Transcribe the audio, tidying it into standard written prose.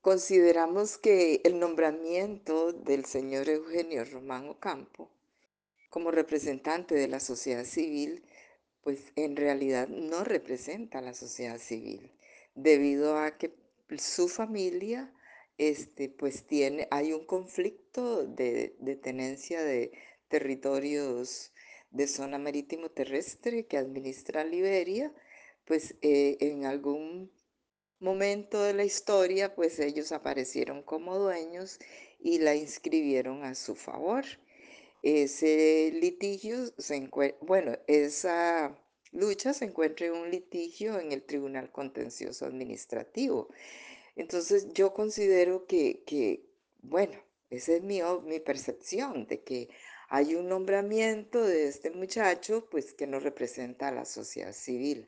Consideramos que el nombramiento del señor Eugenio Román Ocampo como representante de la sociedad civil, pues en realidad no representa a la sociedad civil, debido a que su familia, pues hay un conflicto de tenencia de territorios de zona marítimo terrestre que administra Liberia, pues en algún momento de la historia, pues ellos aparecieron como dueños y la inscribieron a su favor. Ese litigio bueno, esa lucha se encuentra en un litigio en el Tribunal Contencioso Administrativo. Entonces yo considero bueno, esa es mi percepción de que hay un nombramiento de este muchacho, pues que no representa a la sociedad civil.